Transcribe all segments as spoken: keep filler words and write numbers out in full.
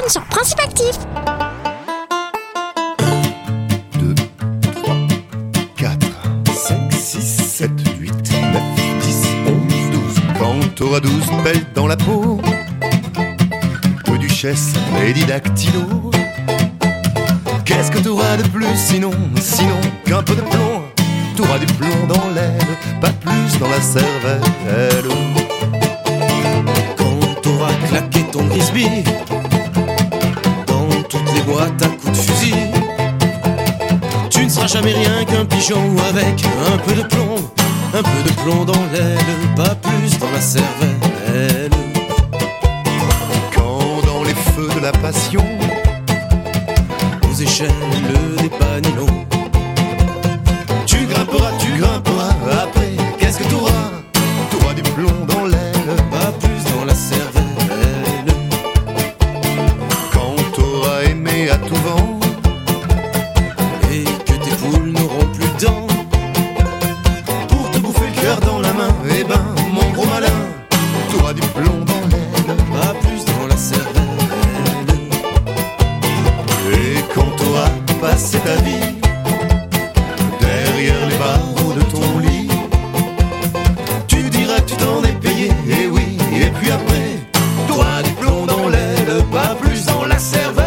téléphone sur Principe Actif. deux, trois, quatre, cinq, six, sept, huit, neuf, dix, onze, douze. Quand t'auras douze pelles dans la peau, que duchesse Lady Dactylo, qu'est-ce que t'auras de plus sinon, sinon qu'un peu de plomb? T'auras du plomb dans l'aile, pas plus dans la cervelle. Quand t'auras claqué ton Grisby dans toutes les boîtes à coups de fusil, tu ne seras jamais rien qu'un pigeon avec un peu de plomb, un peu de plomb dans l'aile, pas plus dans la cervelle. Quand dans les feux de la passion, aux échelles des Panilots, tu grimperas, tu grimperas, après qu'est-ce que t'auras? T'auras du plomb dans l'aile, pas plus dans la cervelle. quand t'auras aimé à tout vent, Et que tes poules n'auront plus de dents pour te bouffer le cœur dans la main, eh ben mon gros malin, t'auras du plomb dans l'aile. pas plus dans la cervelle. Et quand t'auras passé ta vie derrière les barreaux de ton lit, tu diras que tu t'en es payé, et oui, et puis après, t'auras du plomb dans l'aile, pas plus dans la cervelle.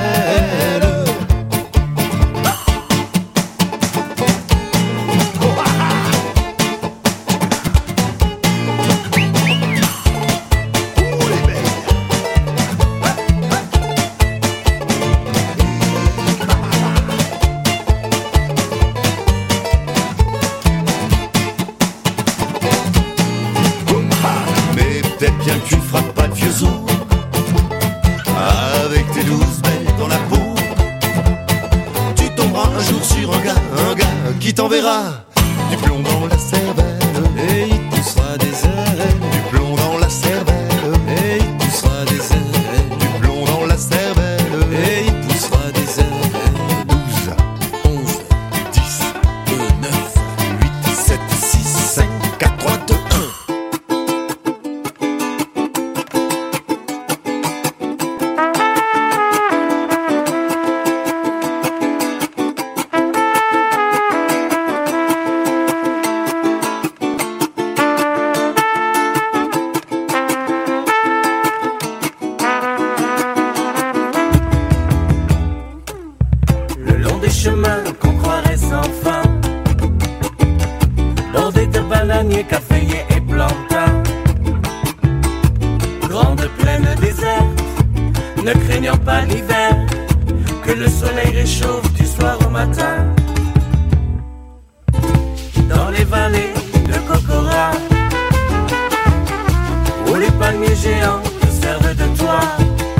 Oh, les belles. Mais peut-être bien que tu ne feras pas de vieux os avec tes douze belles dans la peau. Tu tomberas un jour sur un gars, un gars qui t'enverra du plomb dans la cervelle. Et il poussera des ailes, Du plomb dans la cervelle. et il poussera des ailes, Du plomb dans la cervelle. et il poussera des ailes. douze, Onze, dix, deux, neuf, huit, sept, six, cinq, quatre, trois, deux, un. Le long des chemins qu'on croirait sans fin, bordés de bananiers, caféiers et plantains, grande plaine déserte, ne craignant pas l'hiver, que le soleil réchauffe du soir au matin. Dans les vallées de Kokora, où les palmiers géants te servent de toit,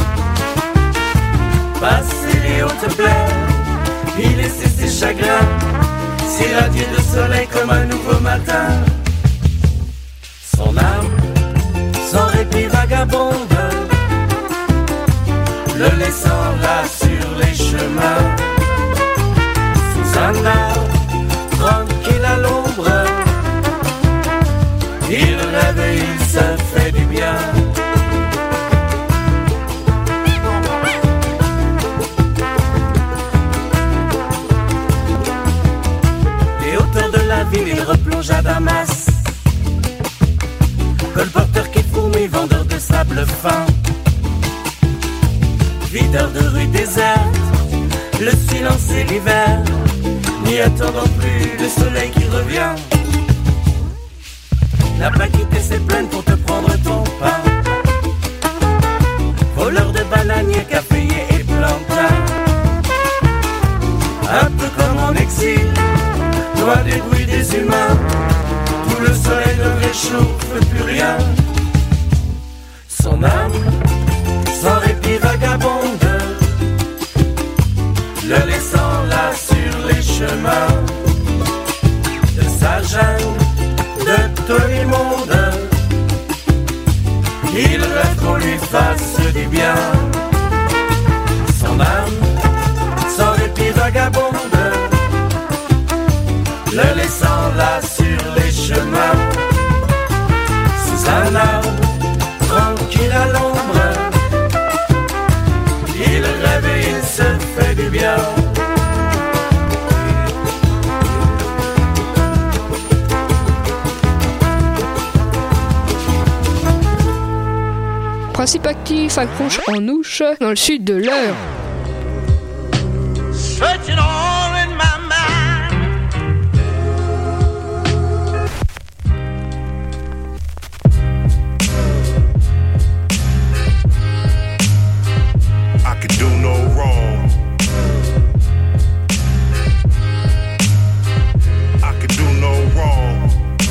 passer les hautes plaines, y laisser ses chagrins, s'irradier de soleil comme un nouveau matin. Son âme, sans répit vagabonde, le laissant là sur les chemins, sous un arbre, tranquille à l'ombre, il rêve et il se fait du bien. Les hauteurs de la ville, il replonge à Damas, colporteur qui fourmille, vendeur de sable fin, videur de rues désertes, le silence et l'hiver, n'y attendant plus le soleil qui revient. N'a pas quitté ses plaines pour te prendre ton pain, voleur de bananiers, caféiers et plantains, un peu comme en exil, loin des bruits des humains, où le soleil ne réchauffe plus rien. Son âme, sans répit vagabonde, le laissant là sur les chemins de sa jungle, de tout le monde, il rêve qu'on lui fasse du bien. Son âme, sans répit vagabonde, le laissant là sur les chemins, sous un arbre, tranquille à l'ombre, il Montréal. Principe actif accroche en ouche dans le sud de l'Eure. Searching all in my mind. I could do no wrong. I could do no wrong.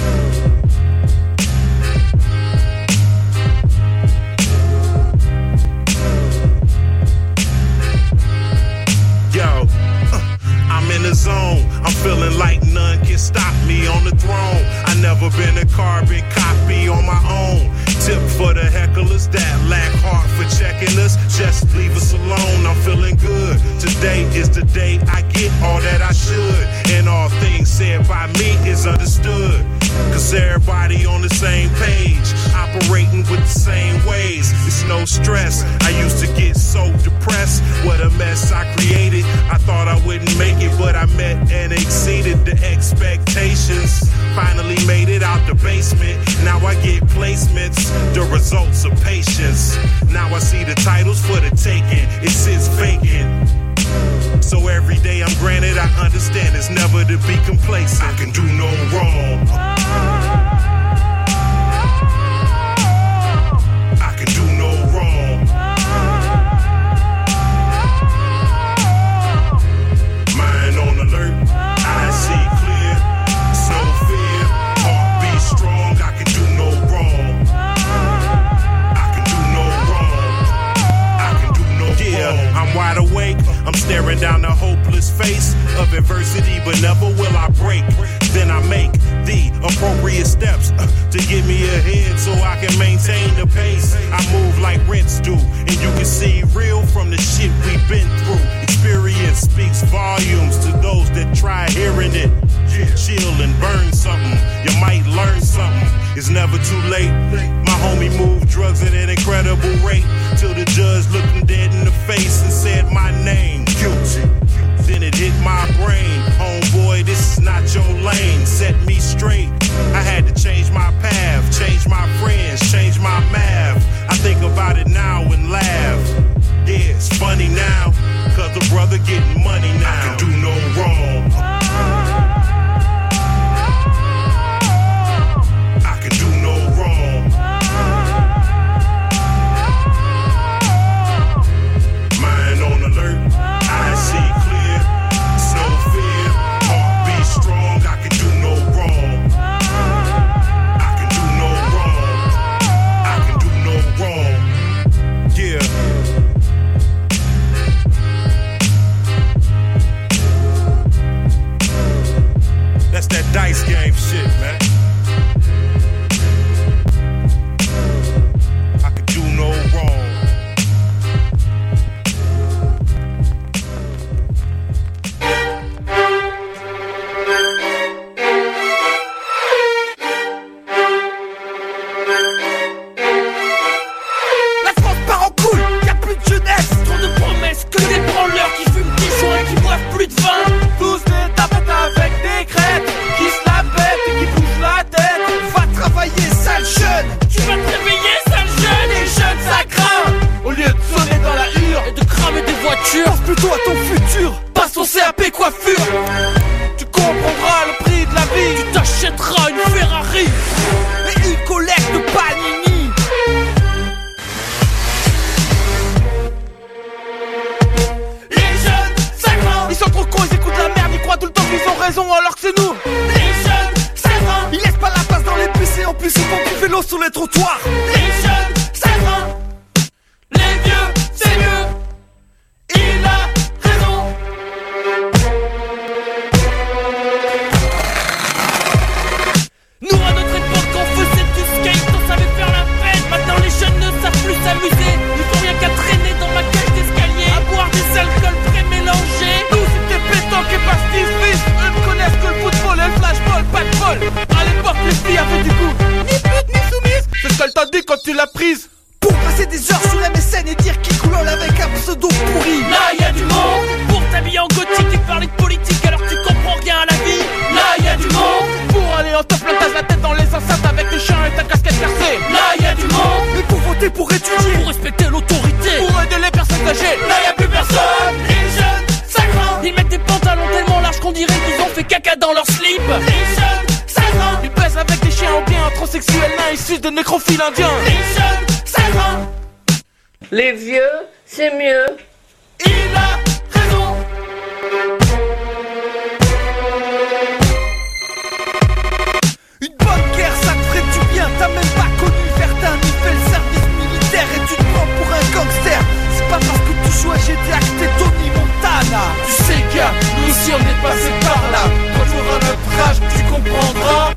Yo, uh, I'm in the zone. I'm feeling like none can stop me on the throne. I never been a carbon copy on my own. Tip for the hecklers that lack heart for checking us. Just leave us alone. I'm feeling good. Today is the day I get all that I should. And all things said by me is understood. Cause everybody on the same page, operating with the same ways. It's no stress. I used to get so depressed. What a mess I created. I thought I wouldn't make it, but I met and exceeded the expectations. Finally made it out the basement. Now I get placements, the results of patience. Now I see the titles for the taking. It sits vacant. So every day I'm granted, I understand it's never to be complacent. I can do no wrong. I can do no wrong. Mind on alert, I see clear. It's no fear, heart beat strong. I can do no wrong. I can do no wrong. I can do no wrong. Yeah, I'm wide awake. I'm staring down the hopeless face of adversity, but never will I break. Then I make the appropriate steps uh, to get me ahead so I can maintain the pace. I move like rents do, and you can see real from the shit we've been through. Experience speaks volumes to those that try hearing it. Yeah. Chill and burn something, you might learn something. It's never too late. My homie moved drugs at an incredible rate till the judge looked him dead in the face and said my name. Guilty. Then it hit my brain. Homeboy, this is not your lane. Set me straight. I had to change my path, change my friends, change my math. I think about it now and laugh. Yeah, it's funny now, cause the brother getting money now. I can do no wrong. I can do no wrong. Mind on alert, I see clear. It's no fear, heart beat strong. I can do no wrong. I can do no wrong. I can do no wrong. Yeah. That's that dice game shit, man. I can do no wrong. La France part en couille, y'a plus de jeunesse. Trop de promesses, que des branleurs qui fument des joints, qui boivent plus de vin. Tous des tapettes avec des crêtes, qui se la pètent et qui bougent la tête. Va travailler, sale jeune. Tu vas te réveiller, sale jeune. Les jeunes, ça craint. Au lieu de sonner dans la hure et de cramer des voitures, pense plutôt à ton futur. Passe ton C A P coiffure. Tu comprendras le prix de la vie. Tu t'achèteras une Ferrari et une collecte de Panini. Les jeunes, ça craint. Ils sont trop cons, ils écoutent la merde. Ils croient tout le temps qu'ils ont raison alors que c'est nous. Les jeunes, ça craint. Ils laissent pas la place dans les bus et en plus ils font du vélo sur les trottoirs. Les jeunes, ça craint. Les vieux, c'est mieux. Il a raison. Nous à notre époque on faisait du skate, on savait faire la fête. Maintenant les jeunes ne savent plus s'amuser. Ils font rien qu'à traîner dans ma cage d'escalier, à boire des alcools pré-mélangés. Nous c'était pétanque et pastis-fils. Eux ne connaissent que le football et le flashball, pas de bol. À l'époque les filles avaient du goût. Ni pute ni soumise. C'est ce qu'elle t'a dit quand tu l'as prise. Pour passer des heures sur M S N et dire qui coulole avec un pseudo pourri. Là y'a du monde pour t'habiller de nécrophiles indiens. Les jeunes, c'est loin. Les vieux, c'est mieux. Il a raison. Une bonne guerre, ça te ferait du bien. T'as même pas connu Verdun ni fait le service militaire et tu te prends pour un gangster. C'est pas parce que tu joues à G T A que t'es Tony Montana. Tu sais gars, nous aussi on est passé par là. Quand tu auras notre âge, tu comprendras.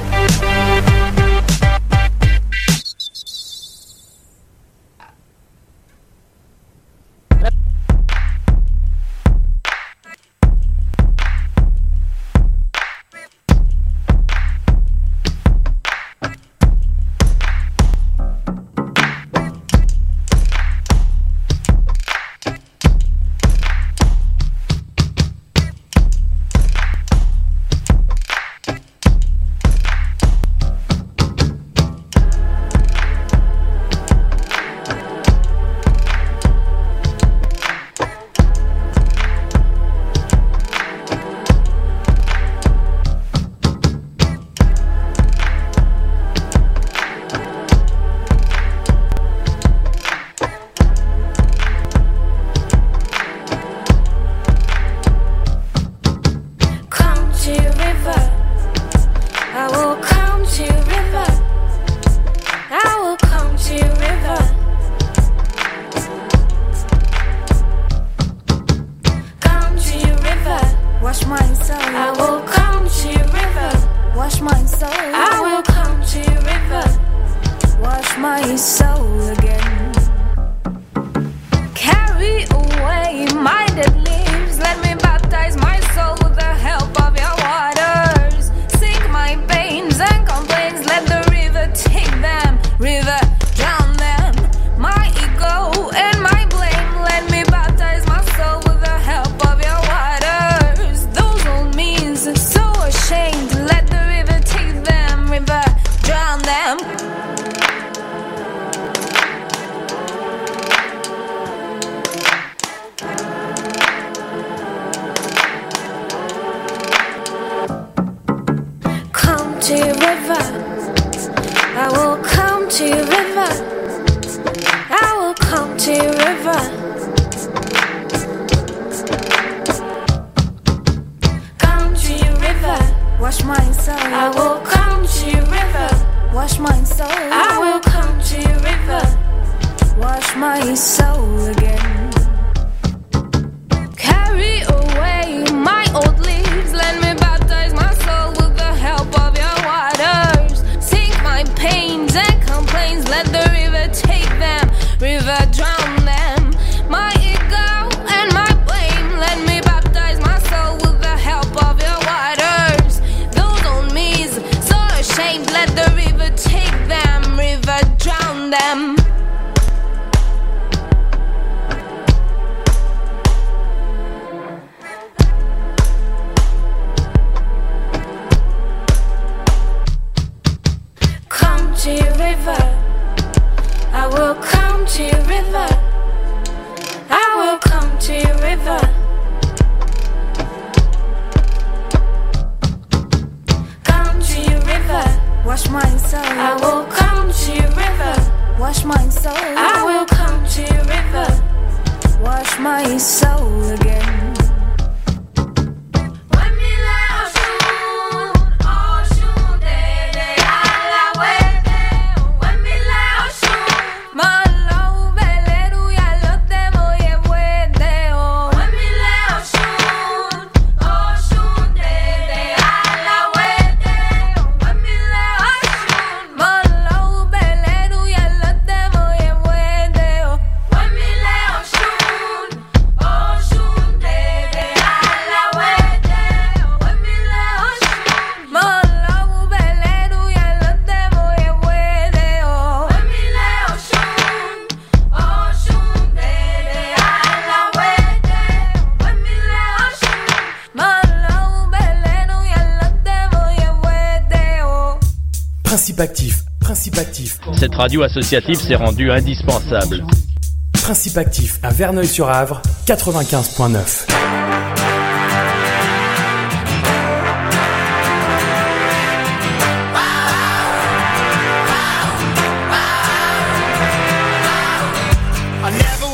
Principe actif, principe actif. Cette radio associative s'est rendue indispensable. Principe actif à Verneuil-sur-Avre, quatre-vingt-quinze point neuf.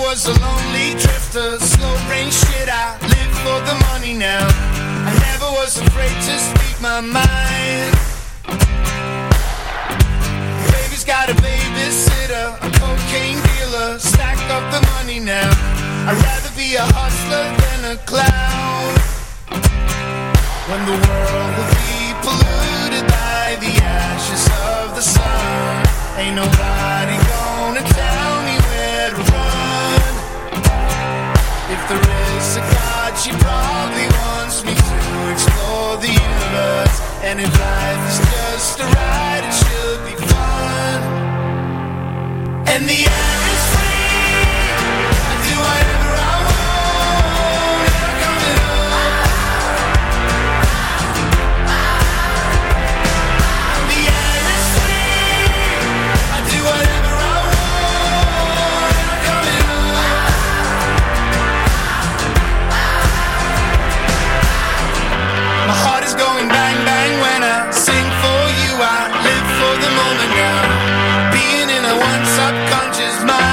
was a lonely drifter, slow brain shit, I live for the money now. I never was afraid to speak my mind. Baby's got a babysitter, a cocaine dealer, stack up the money now. I'd rather be a hustler than a clown. When the world will be polluted by the ashes of the sun, ain't nobody gonna tell me where to run. If there is a God, she probably wants me to explore the universe. And if life is just a ride, it should be fun. And the air is free, I do whatever I want, never coming up. And the air is free, I do whatever I want, never coming up. My heart is going bang bang when I sing for you. I live for the moment now, being in a one subconscious mind.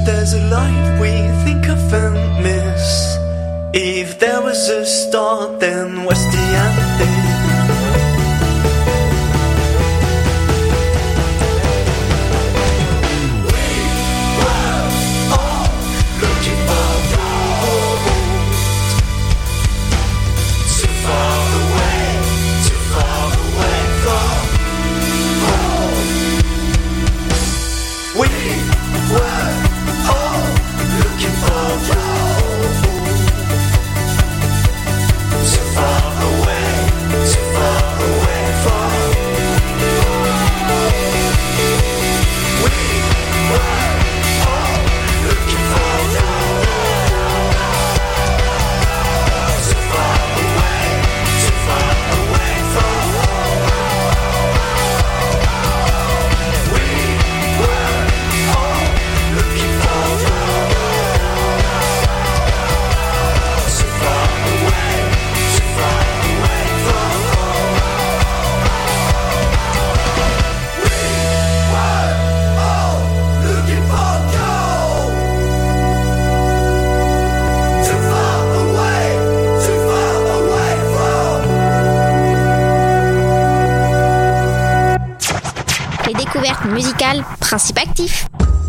there's a light we think of and miss. If there was a start, then what's the ending? Musicale, Principe Actif.